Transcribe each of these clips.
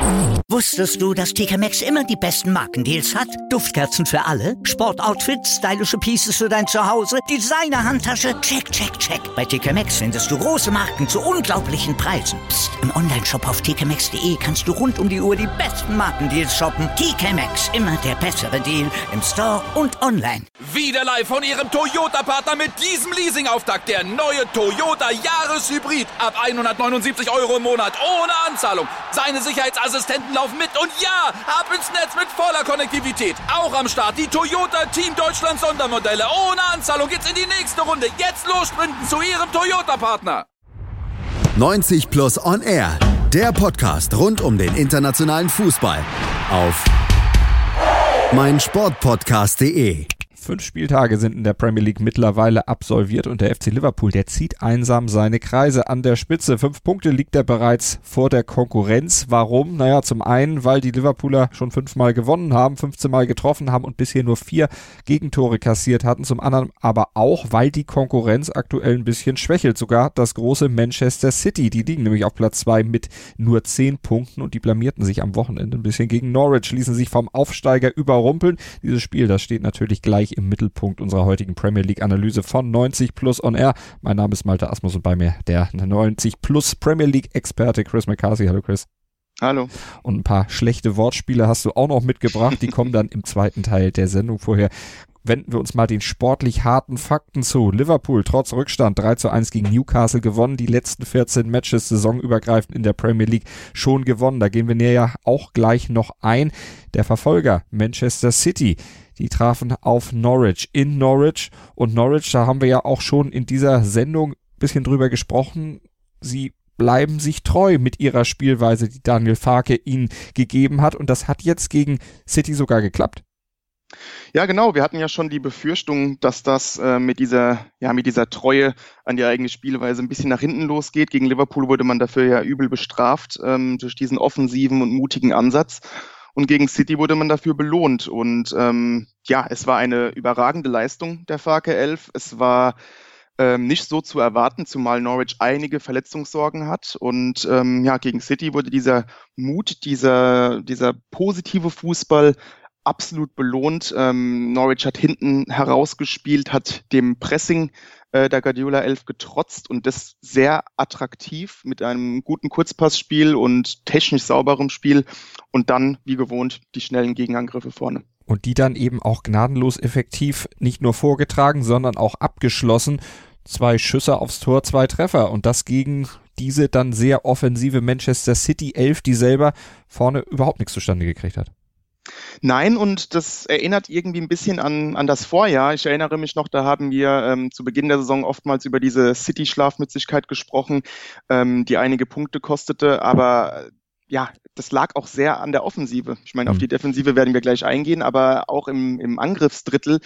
Wusstest du, dass TK Maxx immer die besten Markendeals hat? Duftkerzen für alle, Sportoutfits, stylische Pieces für dein Zuhause, Designer-Handtasche, check, check, check. Bei TK Maxx findest du große Marken zu unglaublichen Preisen. Psst. Im Onlineshop auf tkmaxx.de kannst du rund um die Uhr die besten Markendeals shoppen. TK Maxx, immer der bessere Deal im Store und online. Wieder live von Ihrem Toyota-Partner mit diesem Leasing-Auftakt. Der neue Toyota Jahreshybrid. Ab 179 € im Monat. Ohne Anzahlung. Seine Sicherheitsassistenten laufen mit. Und ja, ab ins Netz mit voller Konnektivität. Auch am Start die Toyota Team Deutschland Sondermodelle. Ohne Anzahlung geht's in die nächste Runde. Jetzt los sprinten zu Ihrem Toyota-Partner. 90 Plus On Air. Der Podcast rund um den internationalen Fußball. Auf meinsportpodcast.de. 5 Spieltage sind in der Premier League mittlerweile absolviert und der FC Liverpool, der zieht einsam seine Kreise an der Spitze. 5 Punkte liegt er bereits vor der Konkurrenz. Warum? Naja, zum einen, weil die Liverpooler schon 5-mal gewonnen haben, 15-mal getroffen haben und bisher nur 4 Gegentore kassiert hatten. Zum anderen aber auch, weil die Konkurrenz aktuell ein bisschen schwächelt. Sogar das große Manchester City, die liegen nämlich auf Platz 2 mit nur 10 Punkten und die blamierten sich am Wochenende ein bisschen gegen Norwich, ließen sich vom Aufsteiger überrumpeln. Dieses Spiel, das steht natürlich gleich im Mittelpunkt unserer heutigen Premier League Analyse von 90 Plus On Air. Mein Name ist Malte Asmus und bei mir der 90 Plus Premier League Experte Chris McCarthy. Hallo Chris. Hallo. Und ein paar schlechte Wortspiele hast du auch noch mitgebracht. Die kommen dann im zweiten Teil der Sendung. Vorher wenden wir uns mal den sportlich harten Fakten zu. Liverpool trotz Rückstand 3:1 gegen Newcastle gewonnen. Die letzten 14 Matches saisonübergreifend in der Premier League schon gewonnen. Da gehen wir näher auch gleich noch ein. Der Verfolger Manchester City, die trafen auf Norwich in Norwich. Und Norwich, da haben wir ja auch schon in dieser Sendung ein bisschen drüber gesprochen. Sie bleiben sich treu mit ihrer Spielweise, die Daniel Farke ihnen gegeben hat. Und das hat jetzt gegen City sogar geklappt. Ja, genau. Wir hatten ja schon die Befürchtung, dass das mit dieser Treue an die eigene Spielweise ein bisschen nach hinten losgeht. Gegen Liverpool wurde man dafür ja übel bestraft durch diesen offensiven und mutigen Ansatz. Und gegen City wurde man dafür belohnt. Und es war eine überragende Leistung der Farke 11. Es war nicht so zu erwarten, zumal Norwich einige Verletzungssorgen hat. Und gegen City wurde dieser Mut, dieser positive Fußball absolut belohnt. Norwich hat hinten herausgespielt, hat dem Pressing der Guardiola 11 getrotzt und das sehr attraktiv mit einem guten Kurzpassspiel und technisch sauberem Spiel und dann, wie gewohnt, die schnellen Gegenangriffe vorne. Und die dann eben auch gnadenlos effektiv nicht nur vorgetragen, sondern auch abgeschlossen. 2 Schüsse aufs Tor, 2 Treffer und das gegen diese dann sehr offensive Manchester City 11, die selber vorne überhaupt nichts zustande gekriegt hat. Nein, und das erinnert irgendwie ein bisschen an das Vorjahr. Ich erinnere mich noch, da haben wir zu Beginn der Saison oftmals über diese City-Schlafmützigkeit gesprochen, die einige Punkte kostete, aber ja, das lag auch sehr an der Offensive. Ich meine, auf die Defensive werden wir gleich eingehen, aber auch im Angriffsdrittel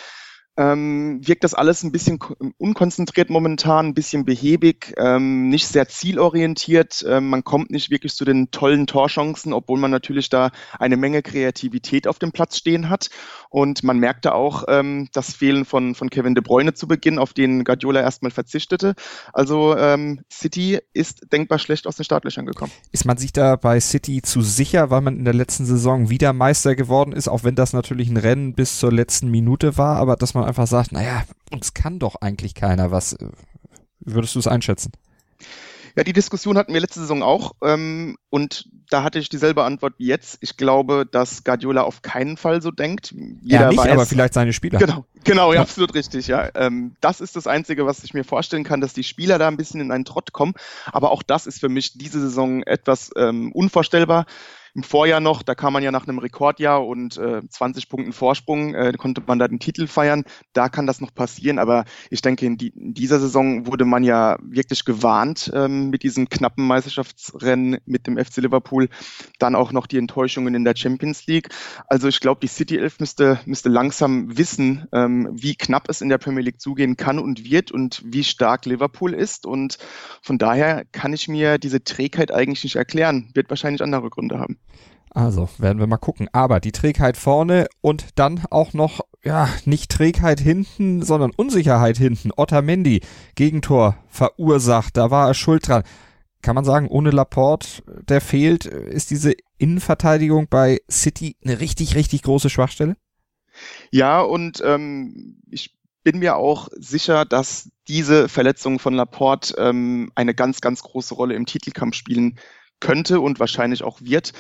wirkt das alles ein bisschen unkonzentriert momentan, ein bisschen behäbig, nicht sehr zielorientiert. Man kommt nicht wirklich zu den tollen Torchancen, obwohl man natürlich da eine Menge Kreativität auf dem Platz stehen hat. Und man merkte auch das Fehlen von Kevin De Bruyne zu Beginn, auf den Guardiola erstmal verzichtete. Also City ist denkbar schlecht aus den Startlöchern gekommen. Ist man sich da bei City zu sicher, weil man in der letzten Saison wieder Meister geworden ist, auch wenn das natürlich ein Rennen bis zur letzten Minute war, aber dass man einfach sagt, naja, uns kann doch eigentlich keiner was. Wie würdest du es einschätzen? Ja, die Diskussion hatten wir letzte Saison auch und da hatte ich dieselbe Antwort wie jetzt. Ich glaube, dass Guardiola auf keinen Fall so denkt. Jeder nicht, weiß, aber vielleicht seine Spieler. Genau, ja, absolut richtig. Ja, das ist das Einzige, was ich mir vorstellen kann, dass die Spieler da ein bisschen in einen Trott kommen. Aber auch das ist für mich diese Saison etwas unvorstellbar. Im Vorjahr noch, da kam man ja nach einem Rekordjahr und 20 Punkten Vorsprung, konnte man da den Titel feiern. Da kann das noch passieren, aber ich denke, in dieser Saison wurde man ja wirklich gewarnt mit diesem knappen Meisterschaftsrennen mit dem FC Liverpool. Dann auch noch die Enttäuschungen in der Champions League. Also ich glaube, die City 11 müsste langsam wissen, wie knapp es in der Premier League zugehen kann und wird und wie stark Liverpool ist. Und von daher kann ich mir diese Trägheit eigentlich nicht erklären. Wird wahrscheinlich andere Gründe haben. Also, werden wir mal gucken. Aber die Trägheit vorne und dann auch noch, ja, nicht Trägheit hinten, sondern Unsicherheit hinten. Otamendi, Gegentor verursacht, da war er schuld dran. Kann man sagen, ohne Laporte, der fehlt, ist diese Innenverteidigung bei City eine richtig, richtig große Schwachstelle? Ja, und ich bin mir auch sicher, dass diese Verletzung von Laporte eine ganz, ganz große Rolle im Titelkampf spielen könnte und wahrscheinlich auch wird.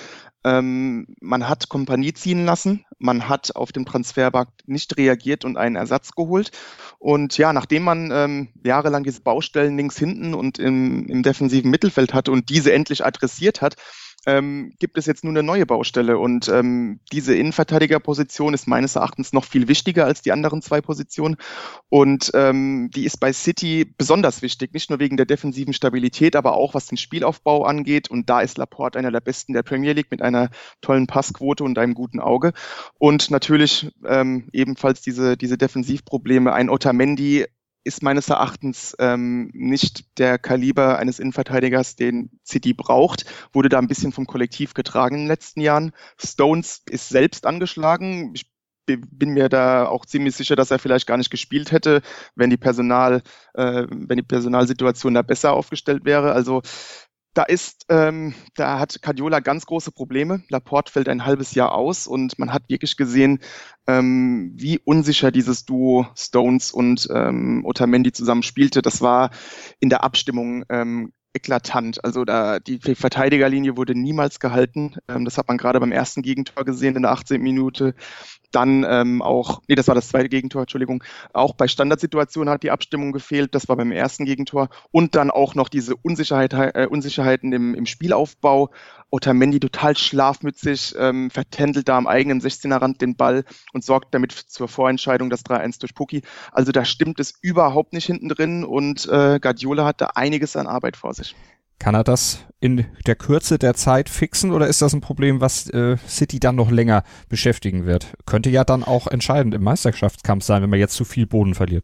Man hat Kompanie ziehen lassen, man hat auf dem Transfermarkt nicht reagiert und einen Ersatz geholt. Und ja, nachdem man jahrelang diese Baustellen links hinten und im defensiven Mittelfeld hatte und diese endlich adressiert hat, gibt es jetzt nur eine neue Baustelle. Und diese Innenverteidigerposition ist meines Erachtens noch viel wichtiger als die anderen zwei Positionen. Und die ist bei City besonders wichtig, nicht nur wegen der defensiven Stabilität, aber auch was den Spielaufbau angeht. Und da ist Laporte einer der besten der Premier League mit einer tollen Passquote und einem guten Auge. Und natürlich ebenfalls diese Defensivprobleme. Ein Otamendi ist meines Erachtens nicht der Kaliber eines Innenverteidigers, den City braucht, wurde da ein bisschen vom Kollektiv getragen in den letzten Jahren. Stones ist selbst angeschlagen. Ich bin mir da auch ziemlich sicher, dass er vielleicht gar nicht gespielt hätte, wenn die Personalsituation da besser aufgestellt wäre. Also da hat Guardiola ganz große Probleme. Laporte fällt ein halbes Jahr aus und man hat wirklich gesehen, wie unsicher dieses Duo Stones und Otamendi zusammen spielte. Das war in der Abstimmung eklatant. Also die Verteidigerlinie wurde niemals gehalten. Das hat man gerade beim ersten Gegentor gesehen in der 18. Minute. Dann das war das zweite Gegentor, Entschuldigung. Auch bei Standardsituationen hat die Abstimmung gefehlt. Das war beim ersten Gegentor. Und dann auch noch diese Unsicherheiten im Spielaufbau. Otamendi total schlafmützig, vertändelt da am eigenen 16er-Rand den Ball und sorgt damit zur Vorentscheidung, das 3-1 durch Pukki. Also da stimmt es überhaupt nicht hinten drin und Guardiola hat da einiges an Arbeit vor sich. Kann er das in der Kürze der Zeit fixen oder ist das ein Problem, was City dann noch länger beschäftigen wird? Könnte ja dann auch entscheidend im Meisterschaftskampf sein, wenn man jetzt zu viel Boden verliert.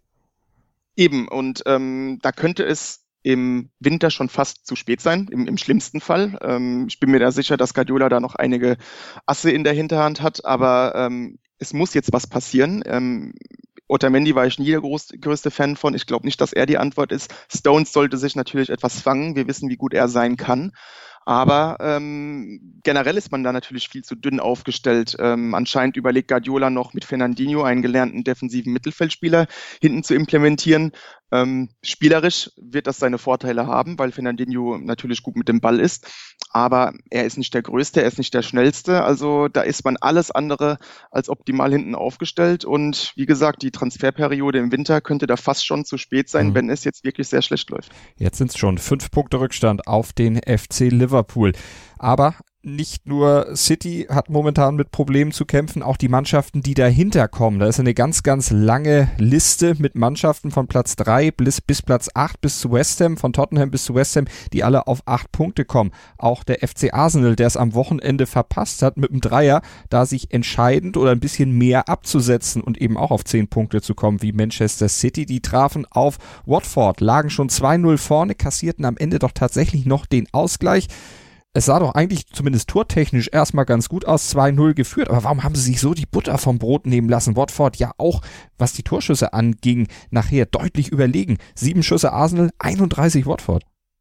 Eben, und da könnte es im Winter schon fast zu spät sein, im schlimmsten Fall. Ich bin mir da sicher, dass Guardiola da noch einige Asse in der Hinterhand hat, aber es muss jetzt was passieren. Otamendi war ich nie der größte Fan von. Ich glaube nicht, dass er die Antwort ist. Stones sollte sich natürlich etwas fangen. Wir wissen, wie gut er sein kann. Aber generell ist man da natürlich viel zu dünn aufgestellt. Anscheinend überlegt Guardiola noch mit Fernandinho einen gelernten defensiven Mittelfeldspieler hinten zu implementieren. Spielerisch wird das seine Vorteile haben, weil Fernandinho natürlich gut mit dem Ball ist. Aber er ist nicht der Größte, er ist nicht der Schnellste. Also da ist man alles andere als optimal hinten aufgestellt. Und wie gesagt, die Transferperiode im Winter könnte da fast schon zu spät sein, wenn es jetzt wirklich sehr schlecht läuft. Jetzt sind es schon 5 Punkte Rückstand auf den FC Liverpool. Aber nicht nur City hat momentan mit Problemen zu kämpfen, auch die Mannschaften, die dahinter kommen. Da ist eine ganz, ganz lange Liste mit Mannschaften von Platz 3 bis Platz 8 bis zu West Ham, von Tottenham bis zu West Ham, die alle auf 8 Punkte kommen. Auch der FC Arsenal, der es am Wochenende verpasst hat, mit dem Dreier, da sich entscheidend oder ein bisschen mehr abzusetzen und eben auch auf 10 Punkte zu kommen, wie Manchester City. Die trafen auf Watford, lagen schon 2-0 vorne, kassierten am Ende doch tatsächlich noch den Ausgleich. Es sah doch eigentlich zumindest tortechnisch erstmal ganz gut aus, 2-0 geführt, aber warum haben sie sich so die Butter vom Brot nehmen lassen? Watford ja auch, was die Torschüsse anging, nachher deutlich überlegen. 7 Schüsse Arsenal, 31 Watford.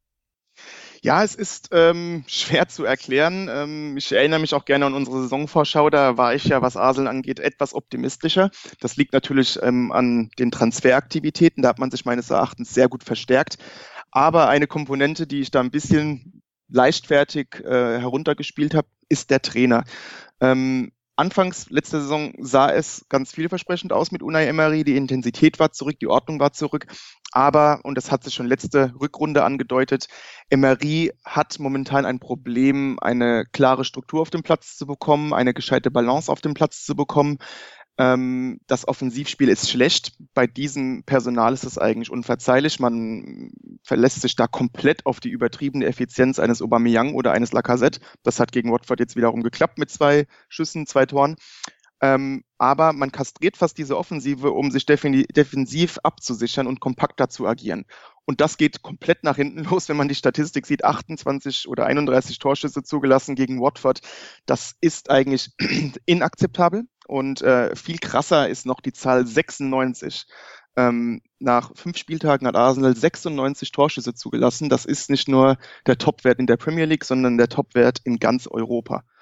Ja, es ist schwer zu erklären. Ich erinnere mich auch gerne an unsere Saisonvorschau, da war ich ja, was Arsenal angeht, etwas optimistischer. Das liegt natürlich an den Transferaktivitäten, da hat man sich meines Erachtens sehr gut verstärkt. Aber eine Komponente, die ich da ein bisschen leichtfertig heruntergespielt habe, ist der Trainer. Anfangs letzter Saison sah es ganz vielversprechend aus mit Unai Emery. Die Intensität war zurück, die Ordnung war zurück. Aber, und das hat sich schon letzte Rückrunde angedeutet, Emery hat momentan ein Problem, eine klare Struktur auf dem Platz zu bekommen, eine gescheite Balance auf dem Platz zu bekommen. Das Offensivspiel ist schlecht. Bei diesem Personal ist es eigentlich unverzeihlich. Man verlässt sich da komplett auf die übertriebene Effizienz eines Aubameyang oder eines Lacazette. Das hat gegen Watford jetzt wiederum geklappt mit 2 Schüssen, 2 Toren. Aber man kastriert fast diese Offensive, um sich defensiv abzusichern und kompakter zu agieren. Und das geht komplett nach hinten los, wenn man die Statistik sieht, 28 oder 31 Torschüsse zugelassen gegen Watford. Das ist eigentlich inakzeptabel. Und viel krasser ist noch die Zahl 96. Nach 5 Spieltagen hat Arsenal 96 Torschüsse zugelassen. Das ist nicht nur der Topwert in der Premier League, sondern der Topwert in ganz Europa.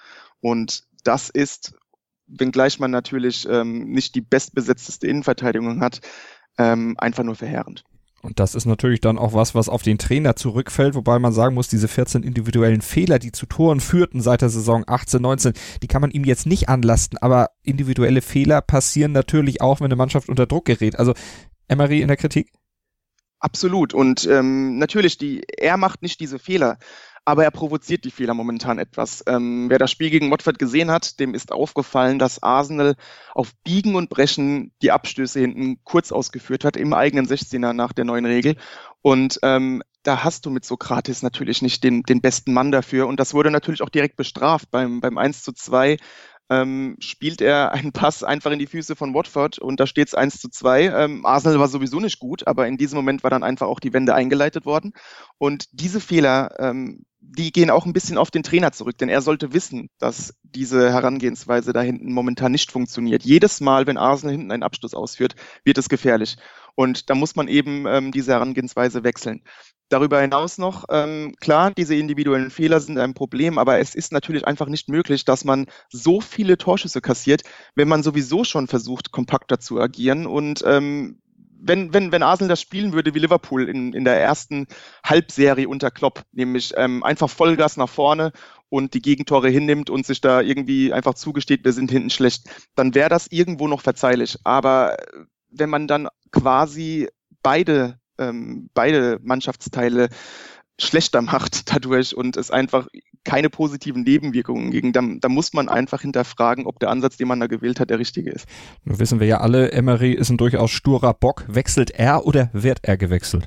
Und das ist, wenngleich man natürlich nicht die bestbesetzteste Innenverteidigung hat, einfach nur verheerend. Und das ist natürlich dann auch was auf den Trainer zurückfällt, wobei man sagen muss, diese 14 individuellen Fehler, die zu Toren führten seit der Saison 18/19, die kann man ihm jetzt nicht anlasten, aber individuelle Fehler passieren natürlich auch, wenn eine Mannschaft unter Druck gerät. Also Emery in der Kritik? Absolut. Und natürlich, er macht nicht diese Fehler, aber er provoziert die Fehler momentan etwas. Wer das Spiel gegen Watford gesehen hat, dem ist aufgefallen, dass Arsenal auf Biegen und Brechen die Abstöße hinten kurz ausgeführt hat, im eigenen 16er nach der neuen Regel. Und da hast du mit Sokratis natürlich nicht den besten Mann dafür. Und das wurde natürlich auch direkt bestraft. Beim 1:2 spielt er einen Pass einfach in die Füße von Watford und da steht es 1:2. Arsenal war sowieso nicht gut, aber in diesem Moment war dann einfach auch die Wende eingeleitet worden. Und diese Fehler, die gehen auch ein bisschen auf den Trainer zurück, denn er sollte wissen, dass diese Herangehensweise da hinten momentan nicht funktioniert. Jedes Mal, wenn Arsenal hinten einen Abschluss ausführt, wird es gefährlich. Und da muss man eben diese Herangehensweise wechseln. Darüber hinaus noch, klar, diese individuellen Fehler sind ein Problem, aber es ist natürlich einfach nicht möglich, dass man so viele Torschüsse kassiert, wenn man sowieso schon versucht, kompakter zu agieren. Und wenn Arsenal das spielen würde wie Liverpool in der ersten Halbserie unter Klopp, nämlich einfach Vollgas nach vorne und die Gegentore hinnimmt und sich da irgendwie einfach zugesteht, wir sind hinten schlecht, dann wäre das irgendwo noch verzeihlich. Aber wenn man dann quasi beide Mannschaftsteile schlechter macht dadurch und es einfach keine positiven Nebenwirkungen gegen, da muss man einfach hinterfragen, ob der Ansatz, den man da gewählt hat, der richtige ist. Nun wissen wir ja alle, Emery ist ein durchaus sturer Bock. Wechselt er oder wird er gewechselt?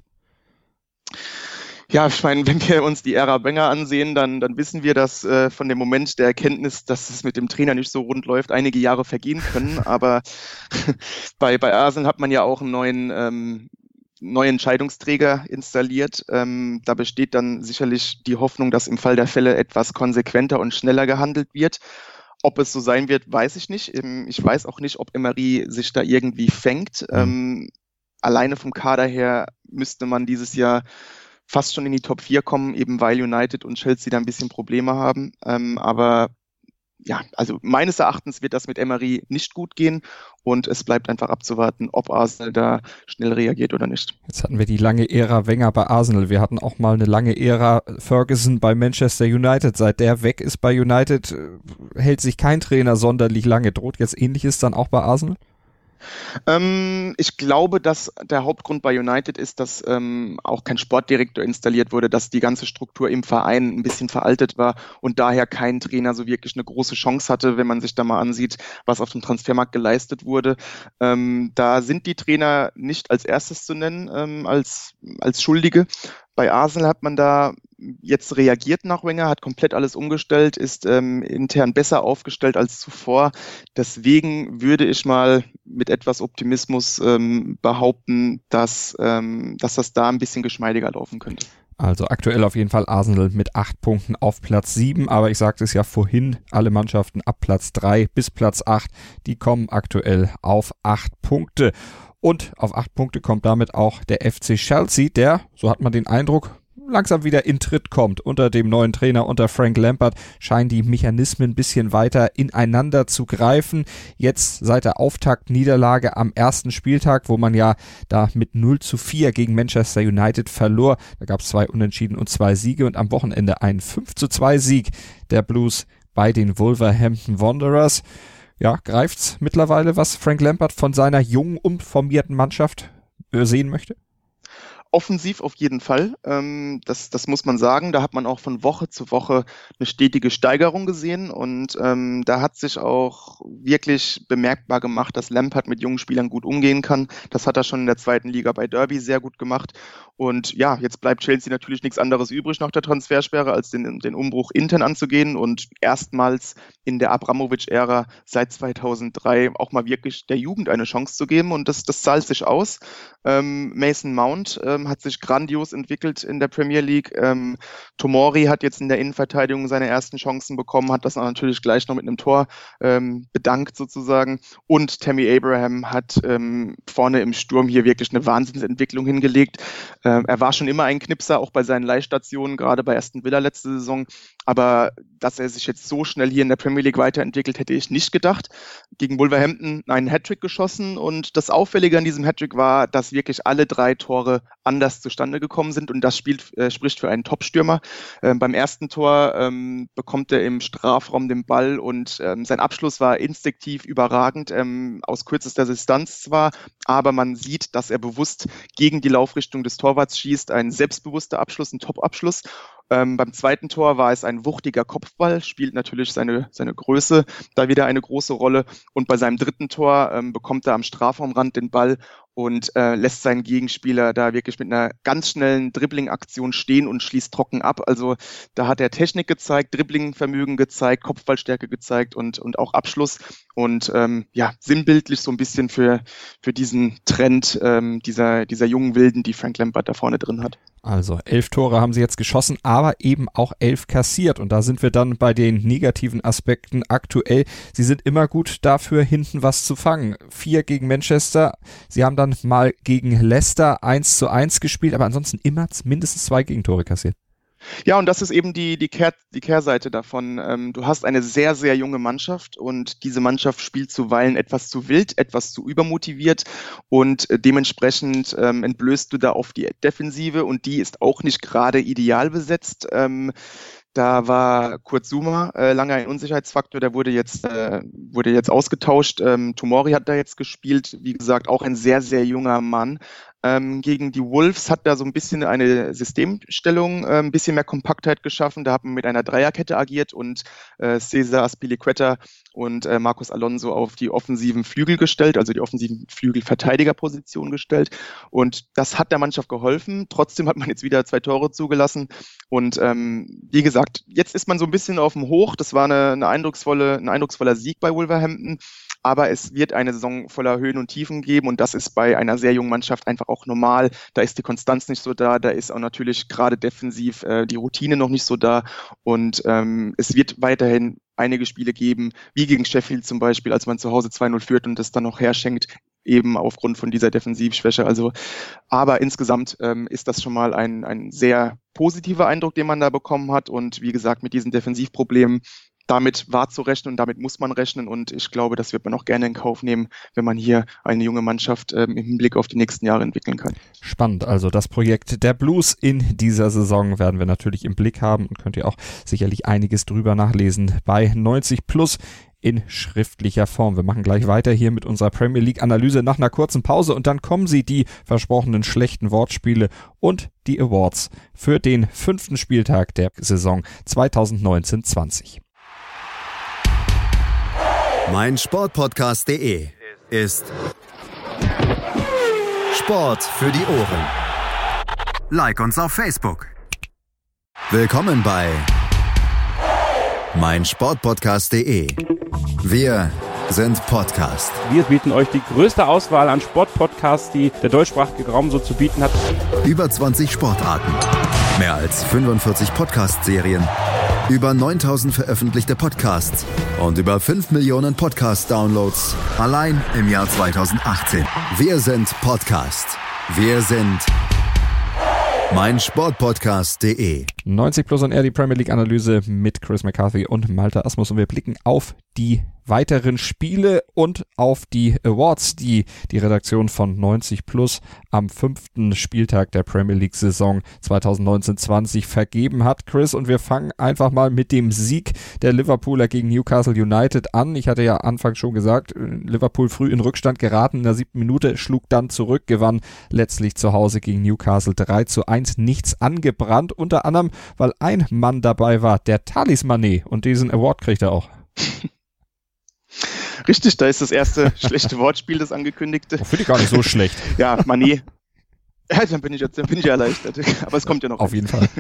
Ja, ich meine, wenn wir uns die Ära Wenger ansehen, dann wissen wir, dass von dem Moment der Erkenntnis, dass es mit dem Trainer nicht so rund läuft, einige Jahre vergehen können. Aber bei Arsenal hat man ja auch einen neue Entscheidungsträger installiert. Da besteht dann sicherlich die Hoffnung, dass im Fall der Fälle etwas konsequenter und schneller gehandelt wird. Ob es so sein wird, weiß ich nicht. Ich weiß auch nicht, ob Emery sich da irgendwie fängt. Alleine vom Kader her müsste man dieses Jahr fast schon in die Top 4 kommen, eben weil United und Chelsea da ein bisschen Probleme haben. Aber ja, also meines Erachtens wird das mit Emery nicht gut gehen und es bleibt einfach abzuwarten, ob Arsenal da schnell reagiert oder nicht. Jetzt hatten wir die lange Ära Wenger bei Arsenal. Wir hatten auch mal eine lange Ära Ferguson bei Manchester United. Seit der weg ist bei United, hält sich kein Trainer sonderlich lange. Droht jetzt Ähnliches dann auch bei Arsenal? Ich glaube, dass der Hauptgrund bei United ist, dass auch kein Sportdirektor installiert wurde, dass die ganze Struktur im Verein ein bisschen veraltet war und daher kein Trainer so wirklich eine große Chance hatte, wenn man sich da mal ansieht, was auf dem Transfermarkt geleistet wurde. Da sind die Trainer nicht als erstes zu nennen, als Schuldige. Bei Arsenal hat man da jetzt reagiert nach Wenger, hat komplett alles umgestellt, ist intern besser aufgestellt als zuvor. Deswegen würde ich mal mit etwas Optimismus behaupten, dass das da ein bisschen geschmeidiger laufen könnte. Also aktuell auf jeden Fall Arsenal mit 8 Punkten auf Platz 7, aber ich sagte es ja vorhin, alle Mannschaften ab Platz 3 bis Platz 8, die kommen aktuell auf 8 Punkte. Und auf 8 Punkte kommt damit auch der FC Chelsea, der, so hat man den Eindruck, langsam wieder in Tritt kommt. Unter dem neuen Trainer, unter Frank Lampard, scheinen die Mechanismen ein bisschen weiter ineinander zu greifen. Jetzt seit der Auftaktniederlage am ersten Spieltag, wo man ja da mit 0:4 gegen Manchester United verlor. Da gab es 2 Unentschieden und 2 Siege und am Wochenende einen 5:2 Sieg der Blues bei den Wolverhampton Wanderers. Ja, greift's mittlerweile, was Frank Lampard von seiner jungen, umformierten Mannschaft sehen möchte? Offensiv auf jeden Fall, das muss man sagen. Da hat man auch von Woche zu Woche eine stetige Steigerung gesehen und da hat sich auch wirklich bemerkbar gemacht, dass Lampard mit jungen Spielern gut umgehen kann. Das hat er schon in der 2. Liga bei Derby sehr gut gemacht und ja, jetzt bleibt Chelsea natürlich nichts anderes übrig nach der Transfersperre, als den Umbruch intern anzugehen und erstmals in der Abramovich-Ära seit 2003 auch mal wirklich der Jugend eine Chance zu geben und das zahlt sich aus. Mason Mount hat sich grandios entwickelt in der Premier League. Tomori hat jetzt in der Innenverteidigung seine ersten Chancen bekommen, hat das natürlich gleich noch mit einem Tor bedankt sozusagen. Und Tammy Abraham hat vorne im Sturm hier wirklich eine Wahnsinnsentwicklung hingelegt. Er war schon immer ein Knipser, auch bei seinen Leihstationen, gerade bei Aston Villa letzte Saison. Aber dass er sich jetzt so schnell hier in der Premier League weiterentwickelt, hätte ich nicht gedacht. Gegen Wolverhampton einen Hattrick geschossen und das Auffällige an diesem Hattrick war, dass wirklich alle 3 Tore anders zustande gekommen sind und das spricht für einen Top-Stürmer. Beim ersten Tor bekommt er im Strafraum den Ball und sein Abschluss war instinktiv überragend, aus kürzester Distanz zwar, aber man sieht, dass er bewusst gegen die Laufrichtung des Torwarts schießt, ein selbstbewusster Abschluss, ein Top-Abschluss. Beim zweiten Tor war es ein wuchtiger Kopfball, spielt natürlich seine Größe da wieder eine große Rolle. Und bei seinem dritten Tor bekommt er am Strafraumrand den Ball und lässt seinen Gegenspieler da wirklich mit einer ganz schnellen Dribbling-Aktion stehen und schließt trocken ab. Also da hat er Technik gezeigt, Dribbling-Vermögen gezeigt, Kopfballstärke gezeigt und auch Abschluss. Und sinnbildlich so ein bisschen für diesen Trend dieser jungen Wilden, die Frank Lampard da vorne drin hat. Also 11 Tore haben sie jetzt geschossen, aber eben auch 11 kassiert. Und da sind wir dann bei den negativen Aspekten aktuell. Sie sind immer gut dafür, hinten was zu fangen. 4 gegen Manchester. Sie haben dann mal gegen Leicester 1:1 gespielt, aber ansonsten immer mindestens 2 Gegentore kassiert. Ja, und das ist eben die Kehrseite davon. Du hast eine sehr, sehr junge Mannschaft und diese Mannschaft spielt zuweilen etwas zu wild, etwas zu übermotiviert und dementsprechend entblößt du da auf die Defensive und die ist auch nicht gerade ideal besetzt. Da war Kurt Zouma lange ein Unsicherheitsfaktor, der wurde jetzt ausgetauscht. Tomori hat da jetzt gespielt, wie gesagt, auch ein sehr, sehr junger Mann. Gegen die Wolves hat da so ein bisschen eine Systemstellung, ein bisschen mehr Kompaktheit geschaffen. Da hat man mit einer Dreierkette agiert und Cesar Azpilicueta und Marcos Alonso auf die offensiven Flügel gestellt, also die offensiven Flügelverteidigerposition gestellt. Und das hat der Mannschaft geholfen. Trotzdem hat man jetzt wieder 2 Tore zugelassen. Und wie gesagt, jetzt ist man so ein bisschen auf dem Hoch. Das war ein eindrucksvoller Sieg bei Wolverhampton. Aber es wird eine Saison voller Höhen und Tiefen geben und das ist bei einer sehr jungen Mannschaft einfach auch normal. Da ist die Konstanz nicht so da, da ist auch natürlich gerade defensiv die Routine noch nicht so da und es wird weiterhin einige Spiele geben, wie gegen Sheffield zum Beispiel, als man zu Hause 2-0 führt und das dann noch herschenkt, eben aufgrund von dieser Defensivschwäche. Also, aber insgesamt ist das schon mal ein sehr positiver Eindruck, den man da bekommen hat und wie gesagt, mit diesen Defensivproblemen damit war zu rechnen und damit muss man rechnen und ich glaube, das wird man auch gerne in Kauf nehmen, wenn man hier eine junge Mannschaft im Hinblick auf die nächsten Jahre entwickeln kann. Spannend, also das Projekt der Blues in dieser Saison werden wir natürlich im Blick haben und könnt ihr auch sicherlich einiges drüber nachlesen bei 90+ in schriftlicher Form. Wir machen gleich weiter hier mit unserer Premier League Analyse nach einer kurzen Pause und dann kommen die versprochenen schlechten Wortspiele und die Awards für den 5. Spieltag der Saison 2019/20. meinsportpodcast.de ist Sport für die Ohren. Like uns auf Facebook. Willkommen bei meinsportpodcast.de. Wir sind Podcast. Wir bieten euch die größte Auswahl an Sportpodcasts, die der deutschsprachige Raum so zu bieten hat. Über 20 Sportarten, mehr als 45 Podcast-Serien, über 9000 veröffentlichte Podcasts und über 5 Millionen Podcast-Downloads allein im Jahr 2018. Wir sind Podcast. Wir sind meinsportpodcast.de. 90+ on Air, die Premier League Analyse mit Chris McCarthy und Malte Asmus und wir blicken auf die weiteren Spiele und auf die Awards, die die Redaktion von 90+ am 5. Spieltag der Premier League Saison 2019/20 vergeben hat. Chris, und wir fangen einfach mal mit dem Sieg der Liverpooler gegen Newcastle United an. Ich hatte ja anfangs schon gesagt, Liverpool früh in Rückstand geraten in der 7. Minute, schlug dann zurück, gewann letztlich zu Hause gegen Newcastle 3:1, nichts angebrannt, unter anderem, weil ein Mann dabei war, der Talismane, und diesen Award kriegt er auch. Richtig, da ist das erste schlechte Wortspiel, das angekündigte. Finde ich gar nicht so schlecht. Ja, Mané. Ja, dann bin ich erleichtert. Aber es kommt ja noch. Auf jeden Fall.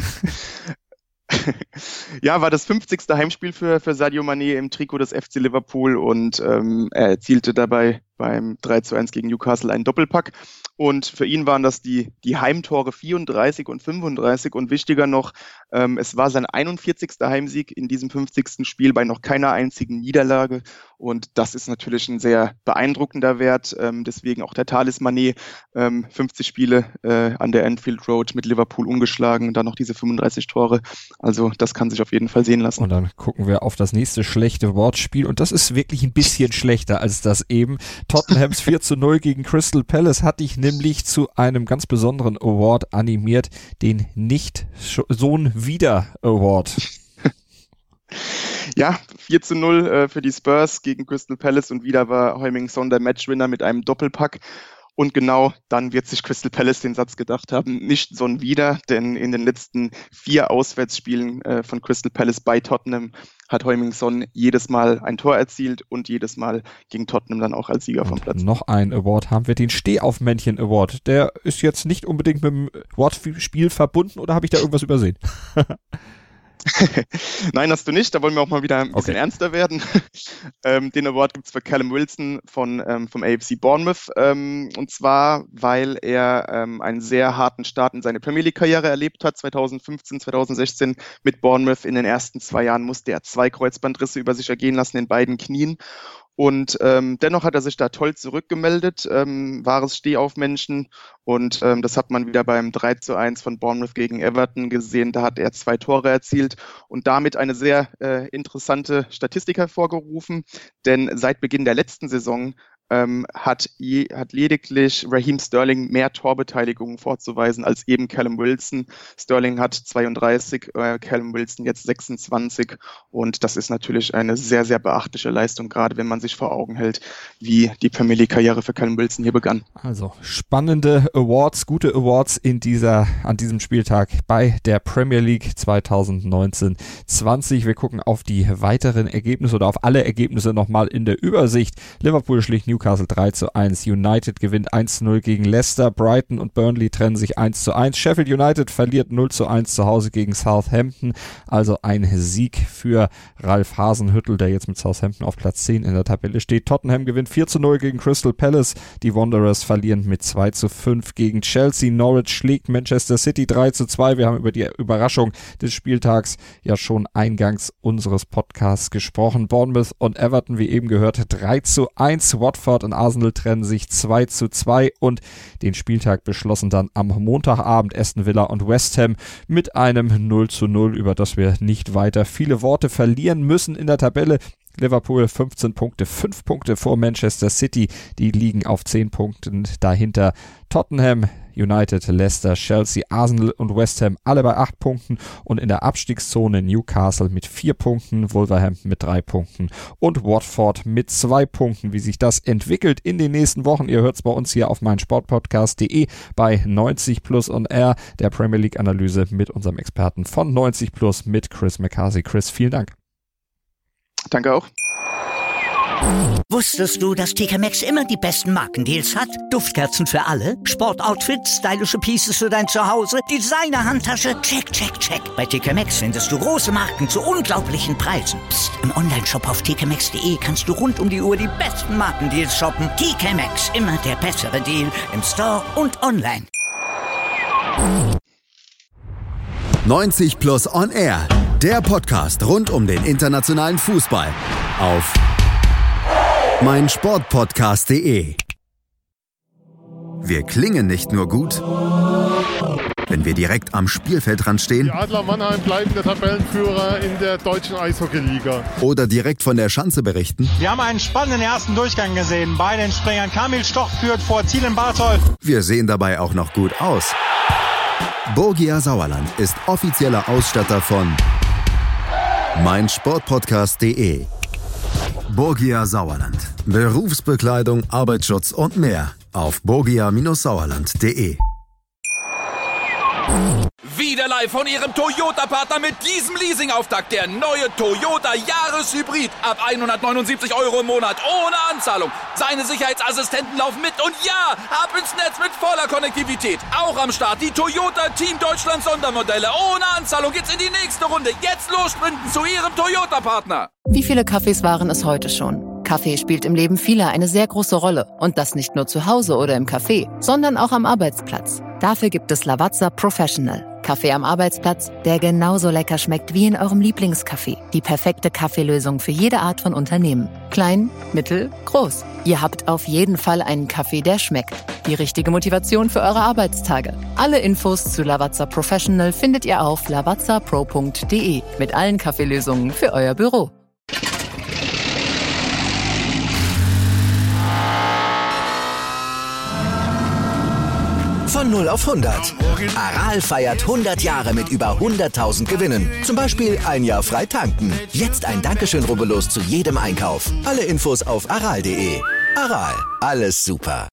Ja, war das 50. Heimspiel für Sadio Mané im Trikot des FC Liverpool und er erzielte dabei beim 3:1 gegen Newcastle einen Doppelpack. Und für ihn waren das die Heimtore 34 und 35 und wichtiger noch, es war sein 41. Heimsieg in diesem 50. Spiel bei noch keiner einzigen Niederlage und das ist natürlich ein sehr beeindruckender Wert, deswegen auch der Talismané, 50 Spiele an der Anfield Road mit Liverpool ungeschlagen, dann noch diese 35 Tore, also das kann sich auf jeden Fall sehen lassen. Und dann gucken wir auf das nächste schlechte Wortspiel und das ist wirklich ein bisschen schlechter als das eben. Tottenhams 4:0 gegen Crystal Palace hatte ich nämlich zu einem ganz besonderen Award animiert, den Nicht-Sohn-Wieder-Award. Ja, 4:0 für die Spurs gegen Crystal Palace und wieder war Heung-min-Son der Matchwinner mit einem Doppelpack. Und genau dann wird sich Crystal Palace den Satz gedacht haben, nicht Son wieder, denn in den letzten 4 Auswärtsspielen von Crystal Palace bei Tottenham hat Heung-min-Son jedes Mal ein Tor erzielt und jedes Mal gegen Tottenham dann auch als Sieger vom Platz. Noch ein Award haben wir, den Stehaufmännchen Award. Der ist jetzt nicht unbedingt mit dem Wortspiel verbunden oder habe ich da irgendwas übersehen? Nein, hast du nicht. Da wollen wir auch mal wieder ein bisschen ernster werden. Den Award gibt's für Callum Wilson vom AFC Bournemouth. Und zwar, weil er einen sehr harten Start in seine Premier League-Karriere erlebt hat. 2015, 2016 mit Bournemouth. In den ersten 2 Jahren musste er 2 Kreuzbandrisse über sich ergehen lassen in beiden Knien. Und dennoch hat er sich da toll zurückgemeldet, wahres Stehaufmännchen und das hat man wieder beim 3:1 von Bournemouth gegen Everton gesehen, da hat er 2 Tore erzielt und damit eine sehr interessante Statistik hervorgerufen, denn seit Beginn der letzten Saison hat lediglich Raheem Sterling mehr Torbeteiligungen vorzuweisen als eben Callum Wilson. Sterling hat 32, Callum Wilson jetzt 26 und das ist natürlich eine sehr, sehr beachtliche Leistung, gerade wenn man sich vor Augen hält, wie die Premier League-Karriere für Callum Wilson hier begann. Also spannende Awards, gute Awards an diesem Spieltag bei der Premier League 2019-20. Wir gucken auf die weiteren Ergebnisse oder auf alle Ergebnisse nochmal in der Übersicht. Liverpool schlägt Newcastle 3:1, United gewinnt 1:0 gegen Leicester, Brighton und Burnley trennen sich 1:1, Sheffield United verliert 0:1 zu Hause gegen Southampton, also ein Sieg für Ralf Hasenhüttl, der jetzt mit Southampton auf Platz 10 in der Tabelle steht. Tottenham gewinnt 4:0 gegen Crystal Palace, die Wanderers verlieren mit 2:5 gegen Chelsea, Norwich schlägt Manchester City 3:2, wir haben über die Überraschung des Spieltags ja schon eingangs unseres Podcasts gesprochen, Bournemouth und Everton, wie eben gehört, 3:1, Watford und Arsenal trennen sich 2:2 und den Spieltag beschlossen dann am Montagabend Aston Villa und West Ham mit einem 0:0, über das wir nicht weiter viele Worte verlieren müssen in der Tabelle. Liverpool 15 Punkte, 5 Punkte vor Manchester City, die liegen auf 10 Punkten dahinter. Tottenham, United, Leicester, Chelsea, Arsenal und West Ham alle bei 8 Punkten und in der Abstiegszone Newcastle mit 4 Punkten, Wolverhampton mit 3 Punkten und Watford mit 2 Punkten. Wie sich das entwickelt in den nächsten Wochen, ihr hört es bei uns hier auf meinsportpodcast.de bei 90 Plus on Air, der Premier League Analyse mit unserem Experten von 90 Plus mit Chris McCarthy. Chris, vielen Dank. Danke auch. Wusstest du, dass TK Maxx immer die besten Markendeals hat? Duftkerzen für alle, Sportoutfits, stylische Pieces für dein Zuhause, Designer-Handtasche, check, check, check. Bei TK Maxx findest du große Marken zu unglaublichen Preisen. Psst. Im Onlineshop auf tkmaxx.de kannst du rund um die Uhr die besten Markendeals shoppen. TK Maxx, immer der bessere Deal im Store und online. 90 Plus on Air, der Podcast rund um den internationalen Fußball auf meinsportpodcast.de. Wir klingen nicht nur gut, wenn wir direkt am Spielfeldrand stehen. Die Adler Mannheim bleiben der Tabellenführer in der deutschen Eishockeyliga. Oder direkt von der Schanze berichten. Wir haben einen spannenden ersten Durchgang gesehen. Bei den Springern Kamil Stoch führt vor Zielen Bartol. Wir sehen dabei auch noch gut aus. Borgia Sauerland ist offizieller Ausstatter von meinsportpodcast.de. Borgia Sauerland. Berufsbekleidung, Arbeitsschutz und mehr auf borgia-sauerland.de. Wieder live von Ihrem Toyota-Partner mit diesem Leasing-Auftakt. Der neue Toyota Jahreshybrid. Ab 179 € im Monat. Ohne Anzahlung. Seine Sicherheitsassistenten laufen mit. Und ja, ab ins Netz mit voller Konnektivität. Auch am Start die Toyota Team Deutschland Sondermodelle. Ohne Anzahlung geht's in die nächste Runde. Jetzt los sprinten zu Ihrem Toyota-Partner. Wie viele Kaffees waren es heute schon? Kaffee spielt im Leben vieler eine sehr große Rolle. Und das nicht nur zu Hause oder im Café, sondern auch am Arbeitsplatz. Dafür gibt es Lavazza Professional. Kaffee am Arbeitsplatz, der genauso lecker schmeckt wie in eurem Lieblingscafé. Die perfekte Kaffeelösung für jede Art von Unternehmen. Klein, mittel, groß. Ihr habt auf jeden Fall einen Kaffee, der schmeckt. Die richtige Motivation für eure Arbeitstage. Alle Infos zu Lavazza Professional findet ihr auf lavazzapro.de mit allen Kaffeelösungen für euer Büro. Von 0 auf 100. Aral feiert 100 Jahre mit über 100.000 Gewinnen. Zum Beispiel ein Jahr frei tanken. Jetzt ein Dankeschön, rubbellos zu jedem Einkauf. Alle Infos auf aral.de. Aral, alles super.